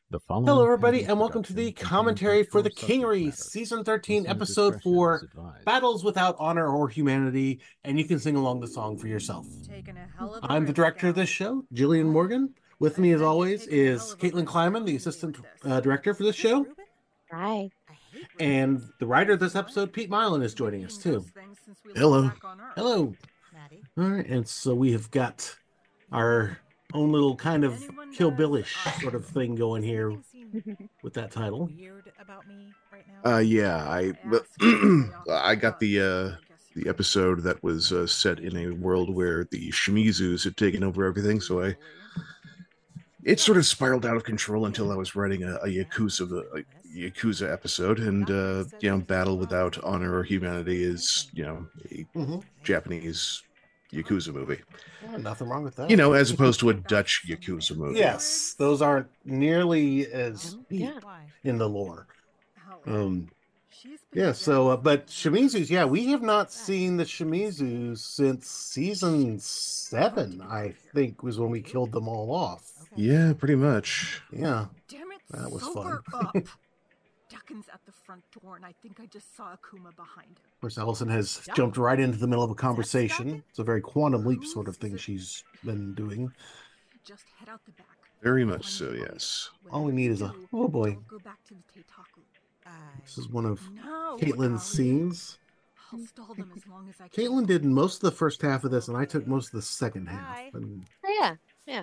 The following Hello, has everybody, been and welcome to the production commentary for The contains sexual Kingery, subject matter. Season 13, Listener Episode discretion is 4, advised. Battles Without Honor or Humanity, and you can sing along the song for yourself. Taking a hell of a I'm the risk, director of this Al. show, Jillian Morgan. With me, as always, taking a hell is of a Caitlin risk Kleiman, the recruiting me assistant like this. director for this Is this show. Ruben? Hi. I hate And Rubens. the writer of this What? episode, Pete Milan, is You've been joining us, eating too. those things since we Hello. left back on Earth. Hello. Maddie. All right, and so we have got our own little kind of Anyone Kill does, Billish sort of thing going Does here anything seem with that title. weird about me right now? Yeah, I asked you to stay off I the got drugs, the I guess you the could. episode that was set in a world where the Shimizus had taken over everything, so it sort of spiraled out of control until I was writing a Yakuza episode, and Battle Without Honor or Humanity is a Mm-hmm. Japanese Yakuza movie, Nothing wrong with that. as opposed to a Dutch Yakuza movie. Yes, those aren't nearly as deep Yeah. Why? in the lore. Alex, she's been Yeah, so, jealous but of me. Shimizu's, yeah, we have not seen the Shimizus since season 7, I think, was when we killed them all off. Okay. Yeah, pretty much. Yeah, Damn it, that was sober fun. up. Duckin's at the front door, and I think I just saw Akuma behind him. Of course, Allison has jumped right into the middle of a conversation. Duncan? It's a very quantum leap sort of thing she's been doing. Just head out the back. Very I'll much find so, you. yes. All we need is a- Do, oh boy. don't go back to the Teitaku. This is one of No, Caitlin's Ali. scenes. I'll stall them as long as I can. Caitlin did most of the first half of this, and I took most of the second half. Hi. And Oh, yeah.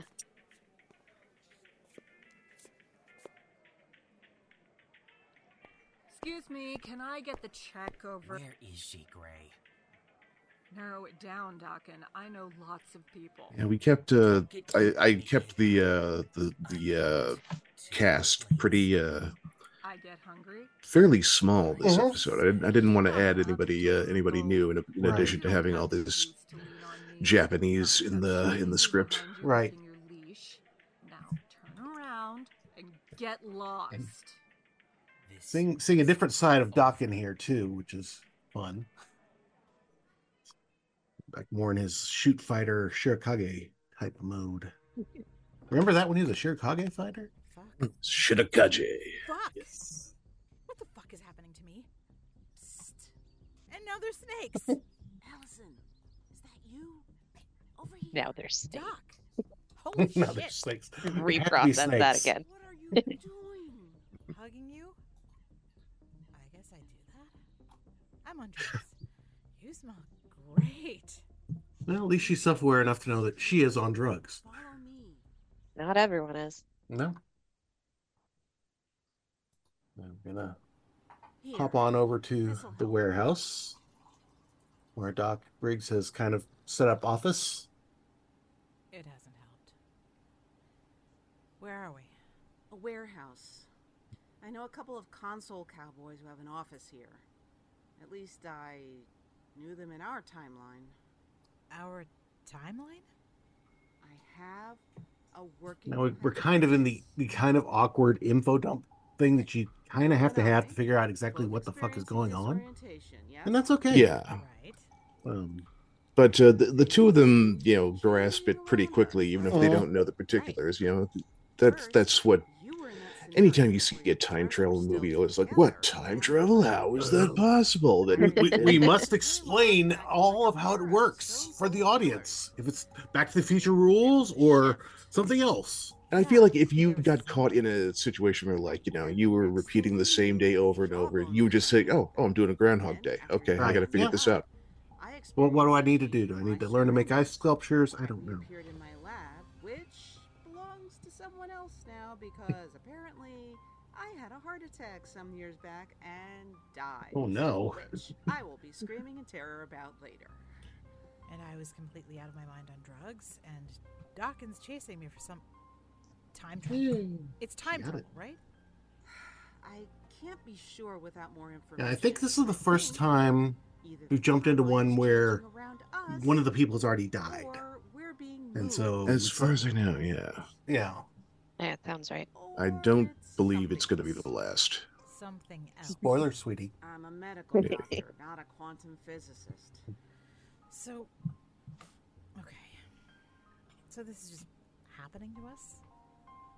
Excuse me, can I get the check over? Where is she, Gray? Narrow it down, Duncan. I know lots of people. Yeah, we kept I kept the cast pretty I get hungry. fairly small this Mhm. episode. I didn't want to add anybody new in Right. addition to having all this Japanese in the script. Right. Now turn around and get lost. This seeing a different side of Doc in here, too, which is fun. Like more in his shoot fighter Shirokage type mode. Remember that when he was a Shirokage fighter? Fuck. Shitakaje. Fuck. Yes. What the fuck is happening to me? Psst. And now there's snakes. Allison, is that you? Over here. Now there's snakes. Doc. Holy No, shit. there's snakes. Reprocess that snakes. again. What are you doing? Hugging you? I guess I do that. I'm undressed. You smell great. Well, at least she's self-aware enough to know that she is on drugs. Follow me. Not everyone is. No? I'm gonna Here. hop on over to This'll the help. warehouse where Doc Briggs has kind of set up office. It hasn't helped. Where are we? A warehouse. I know a couple of console cowboys who have an office here. At least I knew them in our timeline. Our timeline? I have a working. Now we're kind of in the kind of awkward info dump thing that you kind of have to figure out exactly what the fuck is going on, and that's okay. Yeah, Right. but the two of them, grasp it pretty quickly, even if they don't know the particulars. That's what. Anytime you see a time travel movie, it's like, what time travel? How is that possible? we must explain all of how it works for the audience. If it's Back to the Future rules or something else. And I feel like if you got caught in a situation where, like, you were repeating the same day over and over, you would just say, oh, I'm doing a Groundhog Day. Okay, I Right. got to figure Yeah. this out. Well, what do I need to do? Do I need to learn to make ice sculptures? I don't know. Appeared in my lab, which belongs to someone else now because apparently I had a heart attack some years back and died. Oh, no. Which I will be screaming in terror about later. And I was completely out of my mind on drugs, and Dawkins chasing me for some time travel. It's time Got travel, it. right? I can't be sure without more information. And I think this is the first time Either we've jumped into one timeline's where changing around us, one of the people has already died. or we're being And moved. so As far as I know, yeah. yeah. Yeah, it sounds right. I Or don't it's believe it's going something to be the else. last. Something else. Spoiler, sweetie. I'm a medical doctor, not a quantum physicist. So, okay. So this is just happening to us?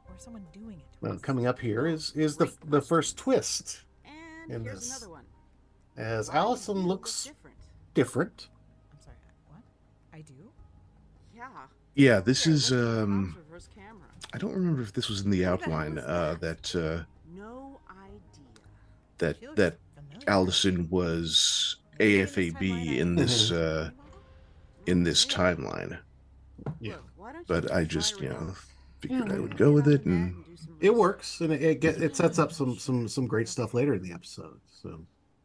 or someone doing it to Well, us. coming up here is the first twist, And in here's this. another one. as Why do Allison you look looks different. different. I'm sorry, what? I do? Yeah. Yeah, this Here, is look at the mom's reverse camera. I don't remember if this was in the Who the hell outline was that? No idea. She looks that familiar. Allison was AFAB in this timeline. Yeah. Look, why don't you But I try just, reverse? figured I Yeah, would Get go with on it, the net and do some It research. works, and it sets up some great stuff later in the episode. So.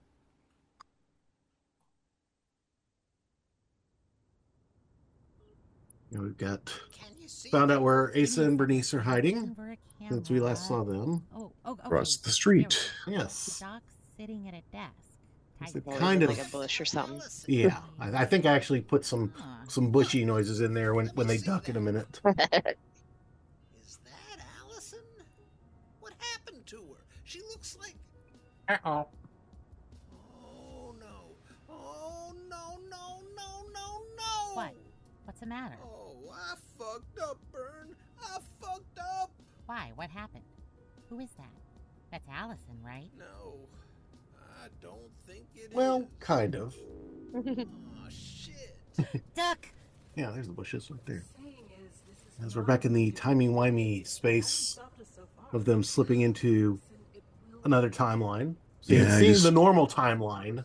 We've got found out where Asa and Bernice are hiding since we last saw them. across the street. Yes. Doc's sitting at a desk. It's a Always kind in, of like a bush or something. yeah. I think I actually put some bushy noises in there when they duck in a minute. Is that Allison? What happened to her? She looks like. Uh-oh. Oh no! Oh no! No! No! No! No! What? What's the matter? Oh, I fucked up, Bern. I fucked up. Why? What happened? Who is that? That's Allison, right? No, I don't think it is. Well, kind of. Oh shit! Duck! Yeah, there's the bushes right there. As we're back in the timey-wimey space of them slipping into another timeline. Yeah, Seeing the normal timeline.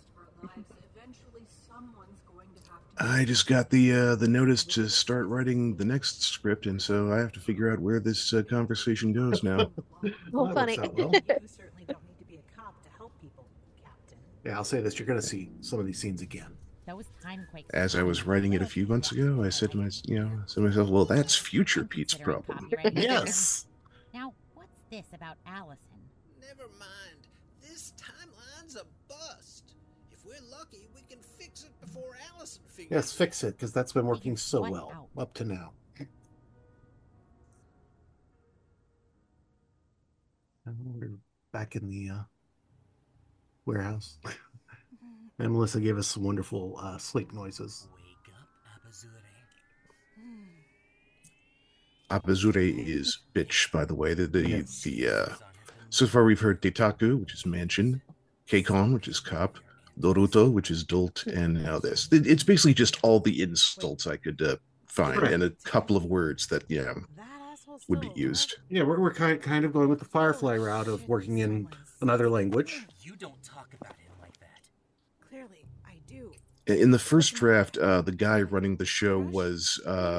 I just got the notice to start writing the next script, and so I have to figure out where this conversation goes now. Well, That funny. works out well. You certainly don't need to be a cop to help people, Captain. Yeah, I'll say this: you're going to see some of these scenes again. Those time quakes. As I was writing it a few months ago, I said to myself, well, that's future Pete's problem. Yes. Now, what's this about Allison? Never mind. This timeline's a bust. If we're lucky, we can fix it before Allison figures. Yes, fix it, because that's been working so well up to now. And we're back in the warehouse. And Melissa gave us some wonderful sleep noises. Wake up, Abazure. Abazure is bitch, by the way. Yes. So far we've heard Detaku, which is mansion, Keikon, which is cop, Doruto, which is dolt, and now this. It's basically just all the insults I could find, Right. and a couple of words that That asshole's would be still alive? used. Yeah, we're kind of going with the Firefly route of working in another language. You don't talk about him like that. Clearly, I do. In the first draft, the guy running the show was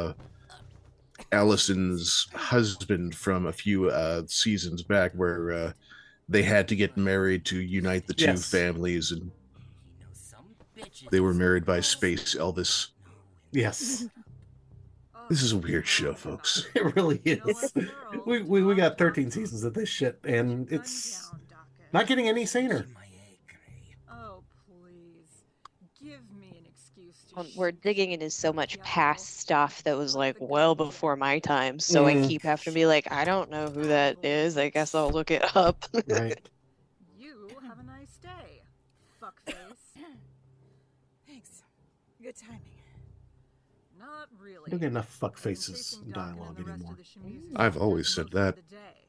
Allison's husband from a few seasons back, where they had to get married to unite the two Yes. families, and You know, some bitches they were married by Space Elvis. Yes, This is a weird show, folks. it really is. We got 13 seasons of this shit, and it's not getting any saner. in my egg, Gray. Oh, please. Give me an excuse to Well, we're shoot digging into so much Yeah. past stuff that was like well before my time. So I keep having to be like, I don't know who that is. I guess I'll look it up. Right? You have a nice day, fuckface. Thanks. Good timing. Not really. We don't get enough fuck I'm faces chasing in Duncan and dialogue the rest of anymore. the Shimizu I've just always moved said for that. the day.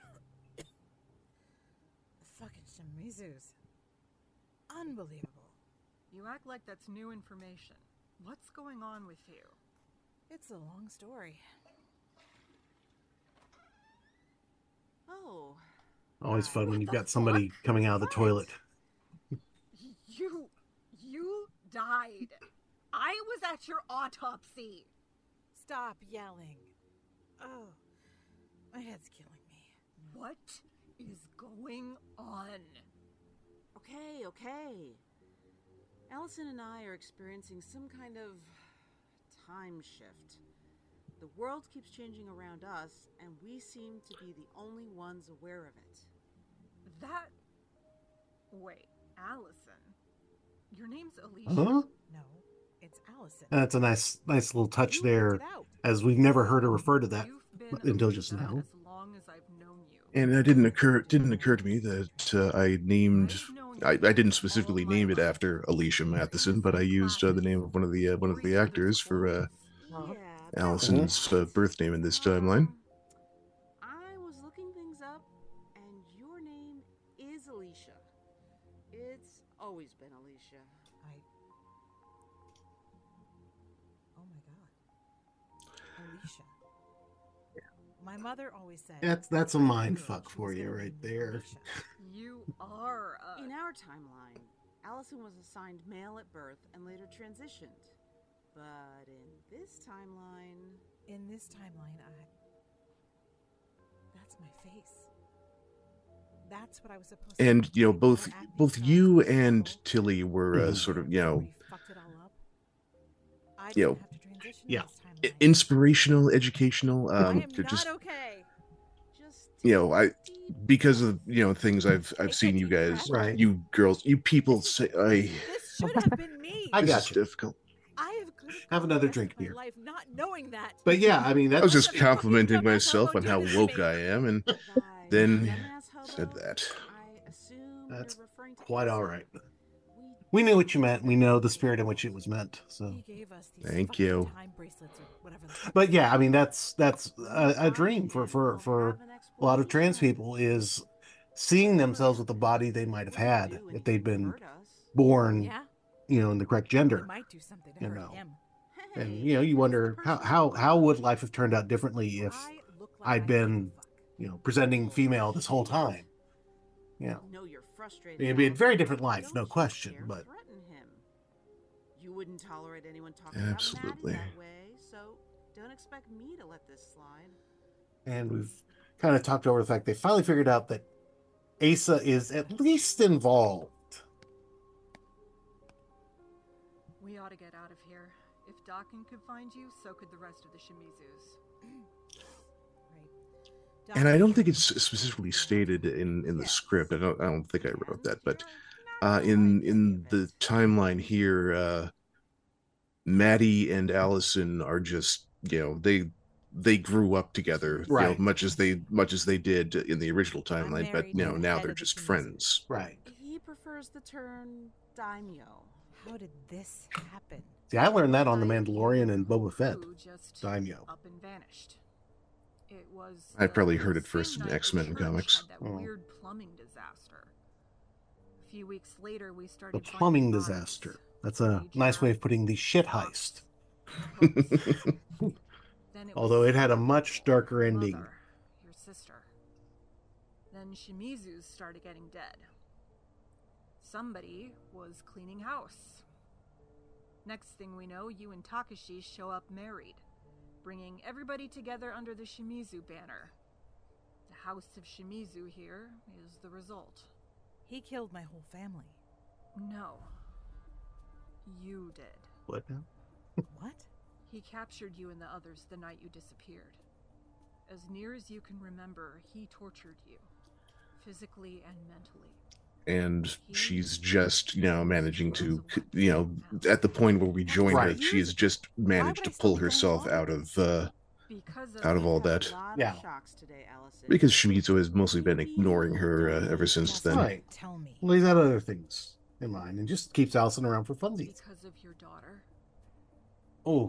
Fucking Shimizus. Unbelievable. You act like that's new information. What's going on with you? It's a long story. Oh, Always fun when What you've the got somebody fuck? coming out of the What? toilet. You died. I was at your autopsy. Stop yelling. Oh, my head's killing me. What is going on? Okay. Allison and I are experiencing some kind of time shift. The world keeps changing around us, and we seem to be the only ones aware of it. That. Wait, Allison. Your name's Alicia. Huh? No, it's Allison. That's a nice little touch You there, worked it out. as we've never heard her refer to that You've been until just Alicia now. as long as I've known you. And it didn't occur to me that I named. I didn't specifically name it after Alicia Matheson, but I used the name of one of the actors for Yeah, Allison's birth name in this timeline. was looking things up, and your name is Alicia. It's always been Alicia. Oh my god. Alicia. My mother always said That's a mind fuck for you right there. Alicia. You are In our timeline, Allison was assigned male at birth and later transitioned. But in this timeline... That's my face. That's what I was supposed to And do. both you and Tilly were Mhm. sort of We fucked it all up. I you know, didn't have to transition yeah. this timeline. inspirational, educational. I am to just not okay. Just I take a deep because of things I've seen you guys, Right. you girls, you people say This should have been me. I this got is you. difficult. I could Have gone another the rest drink of my beer. life not knowing that. But yeah, I mean I was that's just complimenting myself on how woke I am, and then said that. I assume That's you're referring to quite all Asa. right. We knew what you meant. We know the spirit in which it was meant. So, He gave us these Thank fucking you. time bracelets or whatever the fuck. but yeah, I mean that's a dream for a lot of trans people is seeing themselves with the body they might have had if they'd been born, Yeah, in the correct we gender. might do something to You hurt know. him. And you wonder how would life have turned out differently if I look like I'd I been, give a fuck. presenting female this whole time. Yeah. I know you're frustrated. It'd be a very Allison, different but life, no don't you question, dare but- threaten him. You wouldn't tolerate anyone talking Absolutely. about Maddie that way, so don't expect me to let this slide. And we've kind of talked over the fact they finally figured out that Asa is at least involved. We ought to get out of here. If Dakin could find you, so could the rest of the Shimizus. Right. And I don't think it's specifically stated in the script. I don't think I wrote that, but in the timeline here, Maddie and Allison are just they grew up together, Right. much as they did in the original timeline, but married to the now head they're of the just Shimizu. friends. Right. He prefers the term daimyo. How did this happen? See, I learned that on The Like Mandalorian you and Boba Fett. who just Daimyo. up and vanished. It was. I probably the heard it same first in night the X-Men church comics. had that Oh. weird plumbing disaster. A few weeks later, we The started plumbing finding bodies. disaster. That's a Major nice way of putting the shit heist. hooks. Then it Although was it had a much darker your ending. mother, your sister. Then Shimizus started getting dead. Somebody was cleaning house. Next thing we know, you and Takashi show up married, bringing everybody together under the Shimizu banner. The House of Shimizu here is the result. He killed my whole family. No. You did. What now? What? He captured you and the others the night you disappeared. As near as you can remember, he tortured you, physically and mentally. And she's just managing to at the point where we join her, Right. she has just managed to pull herself out of Because out of all You've had that. a lot of Yeah. shocks today, Allison. because Shimizu has mostly been ignoring her ever since then. Right. Tell me. Well, he's had other things in mind and just keeps Allison around for funsies. Because of your daughter. Oh,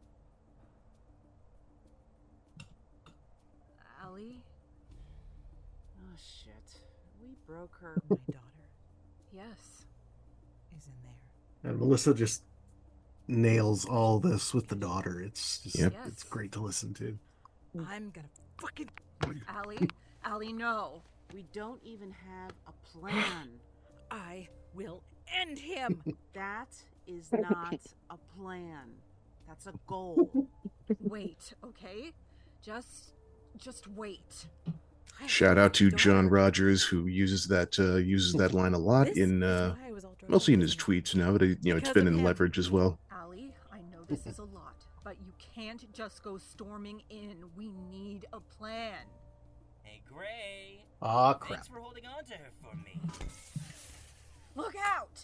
Allie? Oh shit. We broke her. My daughter Yes. is in there. and Melissa just nails all this with the daughter. It's just, Yep. it's great to listen to. I'm gonna fucking. Allie, no. We don't even have a plan. I will end him. That is not a plan. That's a goal. Wait, okay? Just wait. I Shout have out to a John daughter. Rogers, who uses that line a lot This in is why I was all dressed mostly in up his in tweets now, but it's Because been of in him. Leverage as well. Allie, I know this is a lot, but you can't just go storming in. We need a plan. Hey, Gray. Ah, crap. Thanks for holding on to her for me. Look out!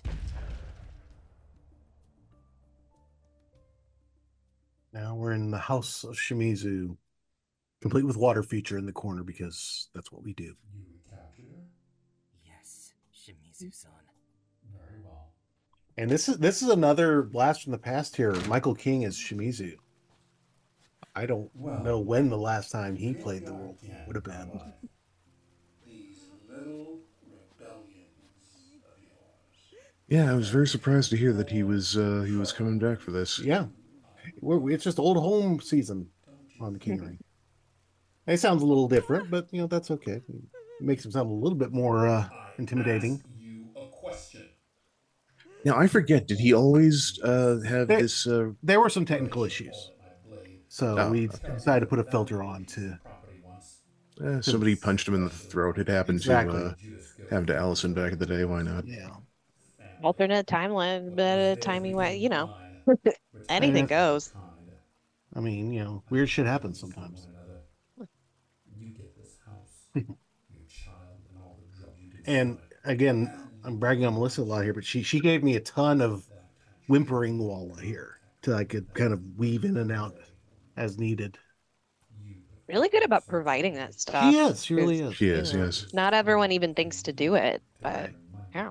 Now we're in the House of Shimizu, complete with water feature in the corner because that's what we do. You captured her? Yes, Shimizu-san. Very well. And this is another blast from the past here. Michael King as Shimizu. I don't know when the last time he played the role would have been. These little rebellions of yours. Yeah, I was very surprised to hear that he was coming back for this. Yeah, it's just old home season on the Kingery. It sounds a little different, but that's okay. It makes him sound a little bit more intimidating. You a question. Now I forget. Did he always have this? There were some technical issues, so we decided to put a filter on to. Somebody punched him in the throat. It happened to happen to Allison back in the day. Why not? Yeah. Alternate timeline, but timey way, anything goes. I mean, weird shit happens sometimes. You get this house, your child, and all the drugs you And again, I'm bragging on Melissa a lot here, but she gave me a ton of whimpering Walla here so I could kind of weave in and out as needed. Really good about providing that stuff. She is. She really is. She is. Yes. Not everyone even thinks to do it, but yeah.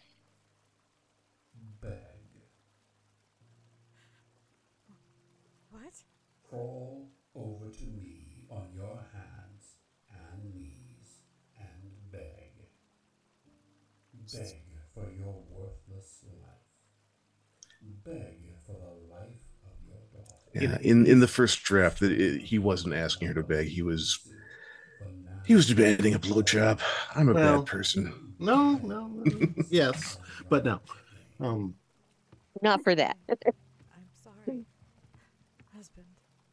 What? Crawl over to me on your hands and knees and beg. Beg for your worthless life. Beg for the life of your daughter. Yeah. In the first draft, he wasn't asking her to beg. He was demanding a blowjob. I'm a bad person. No. Yes, but no. Not for that. I'm sorry, husband.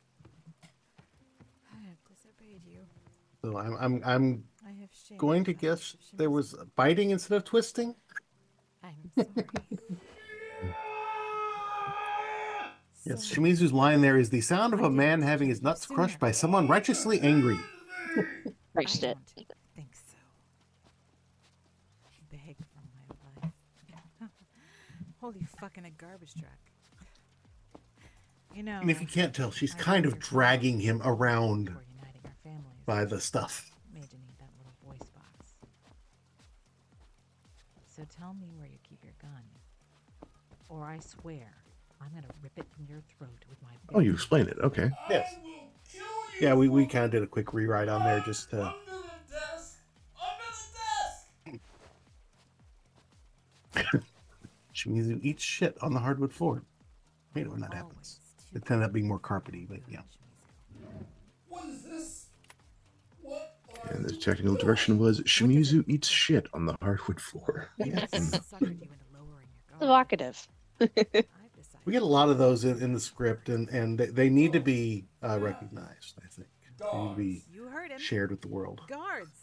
I have disobeyed you. So I'm I have shamed going to you. guess there was biting instead of twisting. I'm sorry. Yes, Shimizu's line there is the sound of a man having his nuts crushed by someone righteously angry. Christ it. Think so. Beg for my life. Holy fucking a garbage truck. And if you can't tell, she's kind of dragging him around by the stuff. Made you need that little voice box. So tell me where you keep your gun, or I swear I'm gonna rip it from your throat with my. Oh, you explained it. Okay. Yes. Yeah, we kind of did a quick rewrite on there just to. Shimizu eats shit on the hardwood floor. I hate it when that happens. It ended up being more carpety, but yeah. What is this? What are And the technical direction was Shimizu eats shit on the hardwood floor. Yes. Evocative. We get a lot of those in the script, and they need to be recognized, I think. They need to be shared with the world. Guards.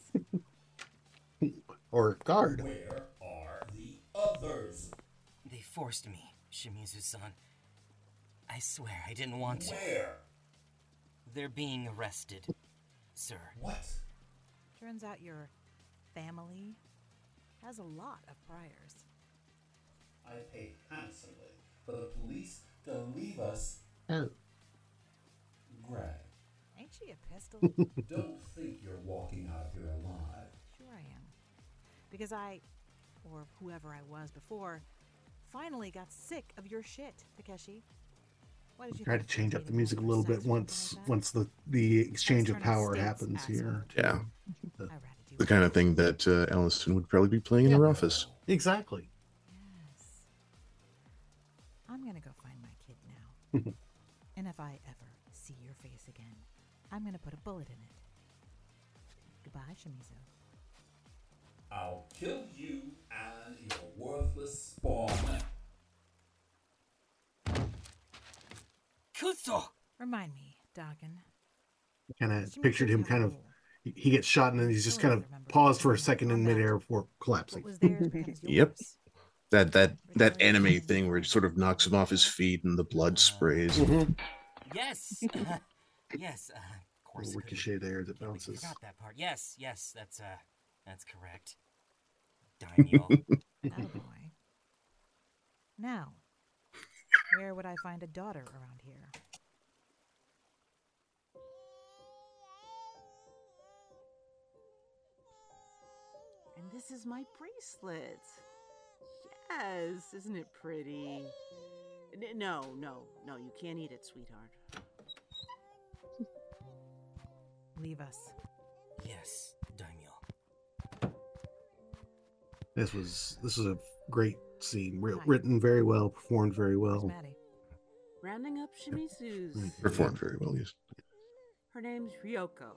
Or guard. Where are the others? They forced me, Shimizu-san. I swear I didn't want to. Where? They're being arrested, sir. What? Turns out your family has a lot of priors. I pay handsomely for the police to leave us. Oh. Greg. Ain't she a pistol? Don't think you're walking out of here alive. Sure I am. Because I, or whoever I was before, finally got sick of your shit, Takeshi. What did you Try to change up the music a little bit once the exchange of power happens here. Yeah. The kind of thing that Allison would probably be playing in her office. Exactly. Yes. I'm gonna go find my kid now. And if I ever see your face again, I'm gonna put a bullet in it. Goodbye, Shimizu. I'll kill you and your worthless spawn. Kuso! Remind me, Dagen. Kind of pictured him kind of, he gets shot and then he's just kind of paused for a second in midair before collapsing. Yep. That anime thing where it sort of knocks him off his feet and the blood sprays. Mm-hmm. Yes. Yes. Of course. Ricochet there as it bounces. I forgot that part. Yes. That's correct. Daimyo. Attaboy. Now, where would I find a daughter around here? And this is my bracelet. Yes, isn't it pretty? No, you can't eat it, sweetheart. Leave us. Yes, Daimyo. This was a great scene. Written very well, performed very well. Maddie? Rounding up Shimizu's. Performed very well, yes. Her name's Ryoko.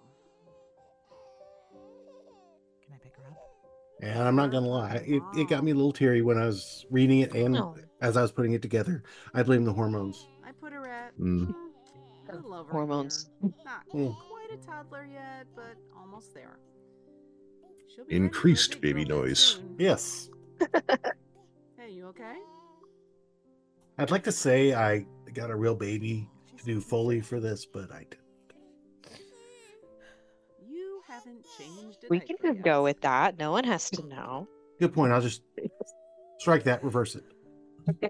Can I pick her up? And I'm not gonna lie, it got me a little teary when I was reading it and as I was putting it together. I blame the hormones. I put her at a little over Hormones. Not quite a toddler yet, but almost there. She'll be Increased baby noise. soon. Yes. Hey, you okay? I'd like to say I got a real baby to do Foley for this, but I didn't. You haven't changed. We can just go with that. No one has to know. Good point. I'll just strike that, reverse it. Hi.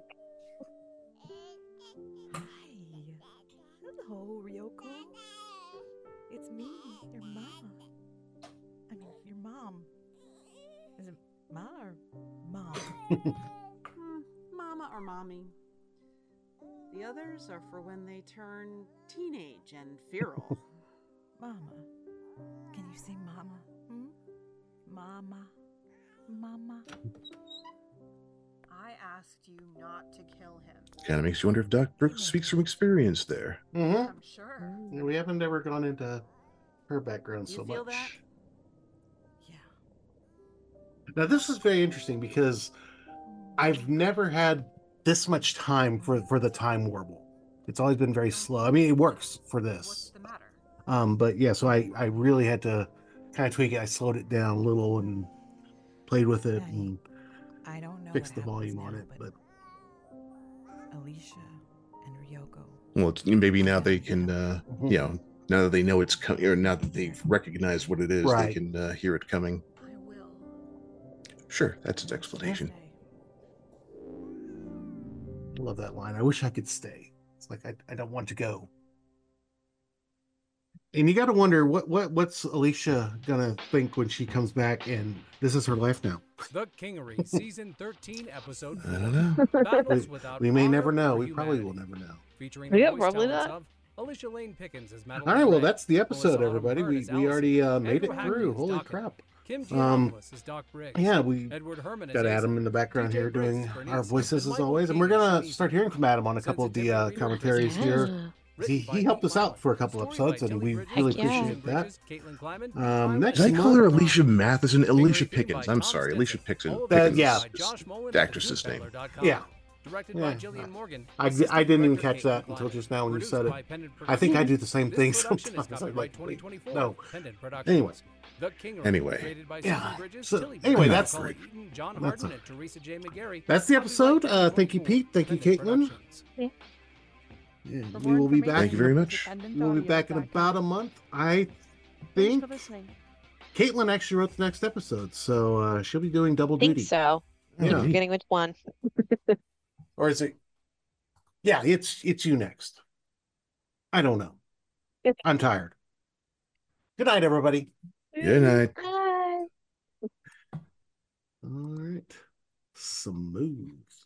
Hello, Ryoko. It's me, your mom. I mean, your mom. Is it Ma or Mom? Mama or mommy. The others are for when they turn teenage and feral. Mama. Can you say Mama? Mama. Mama. I asked you not to kill him. Kind of makes you wonder if Doc Brooks speaks from experience there. I'm sure. Yeah, we haven't ever gone into her background You so feel much. that? Now this is very interesting because I've never had this much time for the time warble. It's always been very slow. I mean, it works for this. What's the matter? But yeah, so I really had to kind of tweak it. I slowed it down a little and played with it and I don't know fixed the what happens volume on now, it. But Alicia and Ryoko. Well, maybe now they can, you know, now that they know it's coming, or now that they've recognized what it is, Right. they can hear it coming. I will. Sure, that's its explanation. I love that line. I wish I could stay. It's like I don't want to go. And you got to wonder what's Alicia gonna think when she comes back and this is her life now. The Kingery, season 13, episode 4. I don't know. Battles without We may honor never know. or We probably will humanity. never know. Featuring the Yeah, voice probably talents not. of Alicia Lane Pickens as Madeline All right, well Gray, that's the episode, Melissa everybody. Autumn We Hurd as already Allison, made it Andrew Hackney through. as Holy Doc, crap! Kim Giannoulis as Doc Briggs. Yeah, we Edward Herman as got Ace, Adam in the background TJ here Briggs doing as Bernice, our voices and as Michael always, and we're King as gonna Shanice. start hearing from Adam on a couple of the Sensitivity commentaries research. here. He helped us out for a couple episodes, and we really appreciate that. Next Did I call her month, Alicia Matheson? Alicia Pickens. I'm sorry, Alicia Pickens. yeah. is the actress's name. Yeah. Directed Yeah. by Gillian Morgan. I didn't even catch that until just now when you said it. I think I do the same thing sometimes. I'm like, wait, no. Anyway. Anyway. Yeah. So, anyway, that's the episode. Thank you, Pete. Thank you, Caitlin. Yeah, we will be back. Thank you very much. We will be back in about a month. I think Caitlin actually wrote the next episode, so she'll be doing double Think duty. so. Yeah. I'm forgetting which one. Or is it? Yeah, it's you next. I don't know. I'm tired. Good night, everybody. Good night. Bye. All right. Smooth.